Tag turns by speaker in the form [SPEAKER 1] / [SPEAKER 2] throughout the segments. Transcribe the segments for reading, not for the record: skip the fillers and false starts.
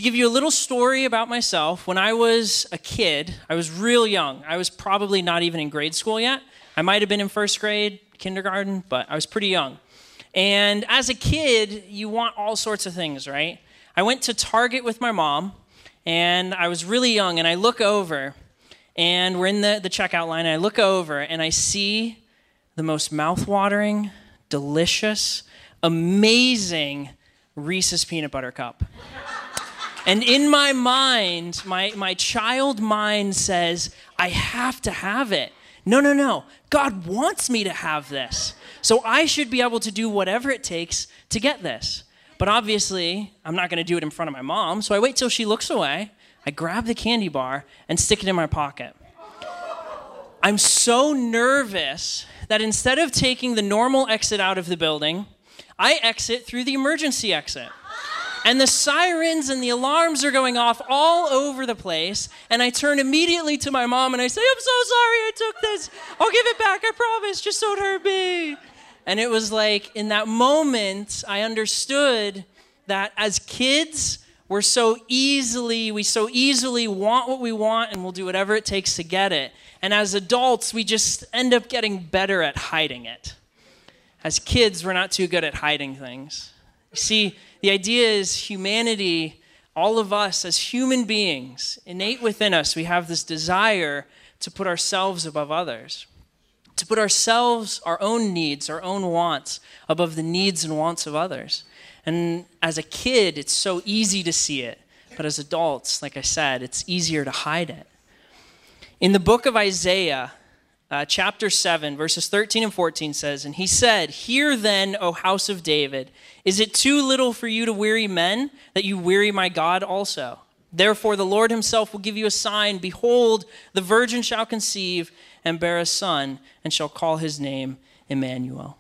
[SPEAKER 1] To give you a little story about myself, when I was a kid, I was real young. I was probably not even in grade school yet. I might have been in first grade, kindergarten, but I was pretty young. And as a kid, you want all sorts of things, right? I went to Target with my mom, and I was really young, and I look over, and we're in the checkout line, and I look over, and I see the most mouth-watering, delicious, amazing Reese's Peanut Butter Cup. And in my mind, my child mind says, I have to have it. No. God wants me to have this. So I should be able to do whatever it takes to get this. But obviously, I'm not going to do it in front of my mom, so I wait till she looks away. I grab the candy bar and stick it in my pocket. I'm so nervous that instead of taking the normal exit out of the building, I exit through the emergency exit. And the sirens and the alarms are going off all over the place. And I turn immediately to my mom and I say, I'm so sorry I took this. I'll give it back, I promise. Just don't hurt me. And it was like, in that moment, I understood that as kids, we so easily want what we want and we'll do whatever it takes to get it. And as adults, we just end up getting better at hiding it. As kids, we're not too good at hiding things. You see, the idea is humanity, all of us as human beings, innate within us, we have this desire to put ourselves above others, to put ourselves, our own needs, our own wants above the needs and wants of others. And as a kid, it's so easy to see it. But as adults, like I said, it's easier to hide it. In the book of Isaiah, chapter 7, verses 13 and 14 says, And he said, Hear then, O house of David, is it too little for you to weary men, that you weary my God also? Therefore the Lord himself will give you a sign. Behold, the virgin shall conceive and bear a son, and shall call his name Emmanuel.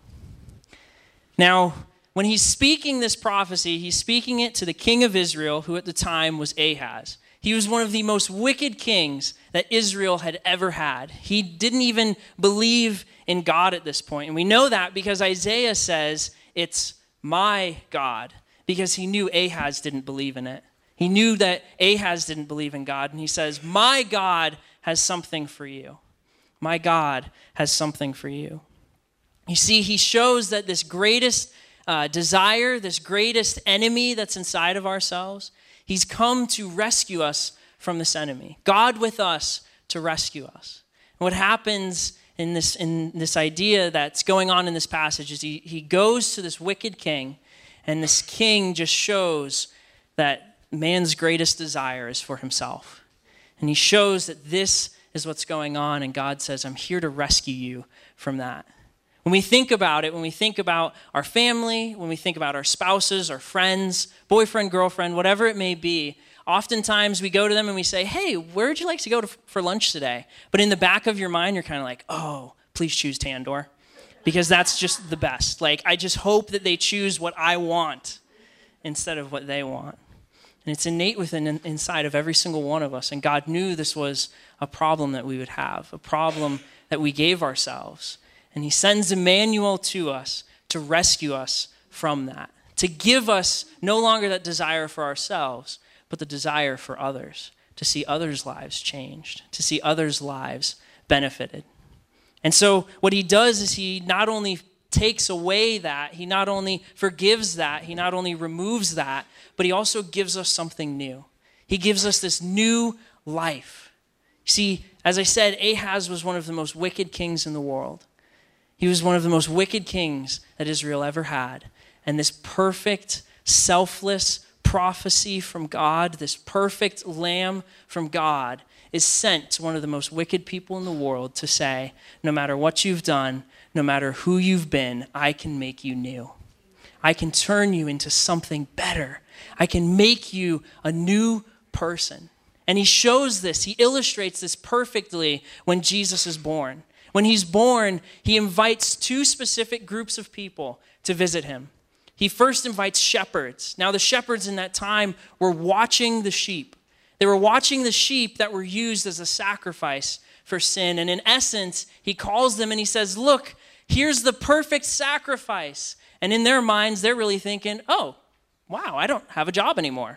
[SPEAKER 1] Now, when he's speaking this prophecy, he's speaking it to the king of Israel, who at the time was Ahaz. He was one of the most wicked kings that Israel had ever had. He didn't even believe in God at this point. And we know that because Isaiah says, it's my God, because he knew Ahaz didn't believe in it. He knew that Ahaz didn't believe in God. And he says, my God has something for you. My God has something for you. You see, he shows that this greatest desire, this greatest enemy that's inside of ourselves, he's come to rescue us from this enemy. God with us to rescue us. And what happens in this idea that's going on in this passage is he goes to this wicked king, and this king just shows that man's greatest desire is for himself. And he shows that this is what's going on, and God says, I'm here to rescue you from that. When we think about it, when we think about our family, when we think about our spouses, our friends, boyfriend, girlfriend, whatever it may be, oftentimes we go to them and we say, hey, where would you like to go for lunch today? But in the back of your mind, you're kind of like, oh, please choose Tandor, because that's just the best. Like, I just hope that they choose what I want instead of what they want. And it's innate inside of every single one of us. And God knew this was a problem that we would have, a problem that we gave ourselves. And he sends Emmanuel to us to rescue us from that, to give us no longer that desire for ourselves, but the desire for others, to see others' lives changed, to see others' lives benefited. And so what he does is he not only takes away that, he not only forgives that, he not only removes that, but he also gives us something new. He gives us this new life. See, as I said, Ahaz was one of the most wicked kings in the world. He was one of the most wicked kings that Israel ever had. And this perfect, selfless prophecy from God, this perfect lamb from God, is sent to one of the most wicked people in the world to say, no matter what you've done, no matter who you've been, I can make you new. I can turn you into something better. I can make you a new person. And he shows this, he illustrates this perfectly when Jesus is born. When he's born, he invites two specific groups of people to visit him. He first invites shepherds. Now, the shepherds in that time were watching the sheep. They were watching the sheep that were used as a sacrifice for sin. And in essence, he calls them and he says, look, here's the perfect sacrifice. And in their minds, they're really thinking, oh, wow, I don't have a job anymore.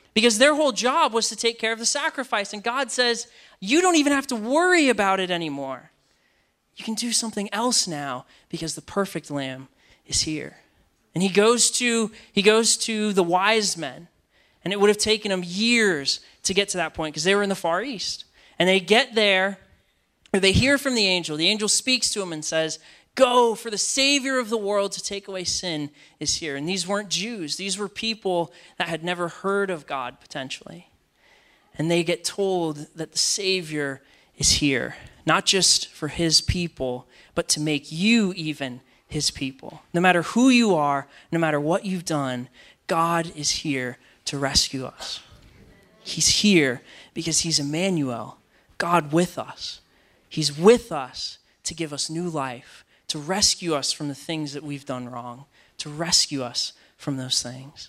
[SPEAKER 1] because their whole job was to take care of the sacrifice. And God says, you don't even have to worry about it anymore. You can do something else now because the perfect lamb is here. And he goes to the wise men. And it would have taken them years to get to that point because they were in the Far East. And they get there, or they hear from the angel. The angel speaks to them and says, go, for the Savior of the world to take away sin is here. And these weren't Jews. These were people that had never heard of God, potentially. And they get told that the Savior is here, not just for his people, but to make you even his people. No matter who you are, no matter what you've done, God is here to rescue us. He's here because he's Emmanuel, God with us. He's with us to give us new life, to rescue us from the things that we've done wrong, to rescue us from those things.